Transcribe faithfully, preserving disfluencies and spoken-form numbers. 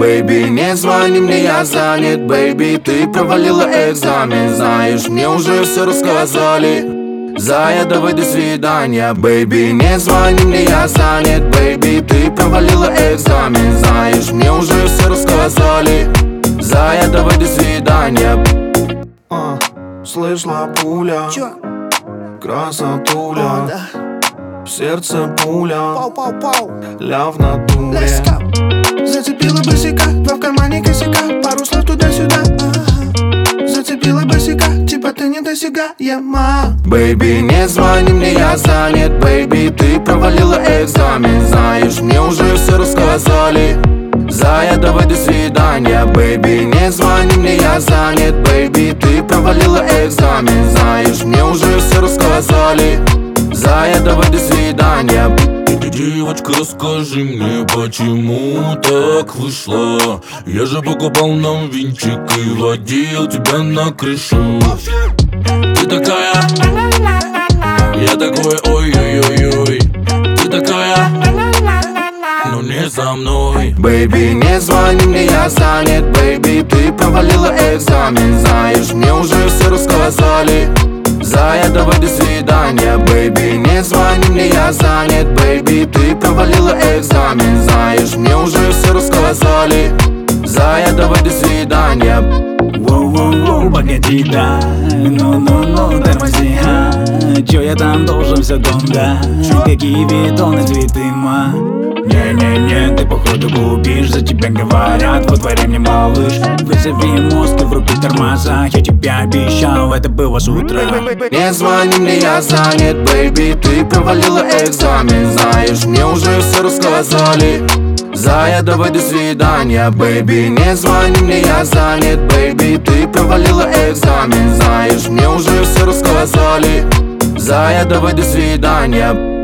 Бэйби, не звони мне, я занят. Бэйби, ты провалила экзамен. Знаешь, мне уже все рассказали. Зая, давай до свидания. Бэйби, не звони мне, я занят. Бэйби, ты провалила экзамен. Знаешь, мне уже все рассказали. Зая, давай до свидания. а, Слышала пуля, Чё? красотуля, О, да. в сердце пуля, Пау-пау-пау. ля в натуре. Let's go. Зацепила босика, два в кармане косяка, пару слов туда-сюда, ага. Зацепила босика, типа ты недосягаема. Бэйби, не звони мне, я занят. Бэйби, ты провалила экзамен. Знаешь, мне уже все рассказали. Зая, давай до свидания. Бэйби, не звони мне, я занят. Бэйби, ты провалила экзамен. Знаешь, мне уже все рассказали. Зая, давай до свидания. Девочка, скажи мне, почему так вышло? Я же покупал нам винчик и водил тебя на крышу. Ты такая, я такой, ой-ой-ой-ой. Ты такая, но не за мной. Бэйби, не звони мне, я занят. Бэйби, ты провалила экзамен. Знаешь, мне уже все рассказали. Зая, давай до свидания. Бэйби, не звони мне, я занят. Бэйби, ты провалила экзамен. Знаешь, мне уже все рассказали. Зая, давай до свидания. Воу-воу-воу, погоди, да. Ну-ну-ну, тормози, а. Чё я там должен все дом-да? Какие видоны, цветы, ма? Не-не-не, ты походу губишь. За тебя говорят, во дворе мне малыш. Вызови мозг, и вруби тормоза. Я тебе обещал, это было с утра. Не звони мне, я занят. Бэйби, ты провалила экзамен. Знаешь, мне уже все рассказали. Зая, давай до свидания. Бэйби, не звони мне, я занят. Бэйби, ты провалила экзамен. Знаешь, мне уже все рассказали. Зая, давай до свидания.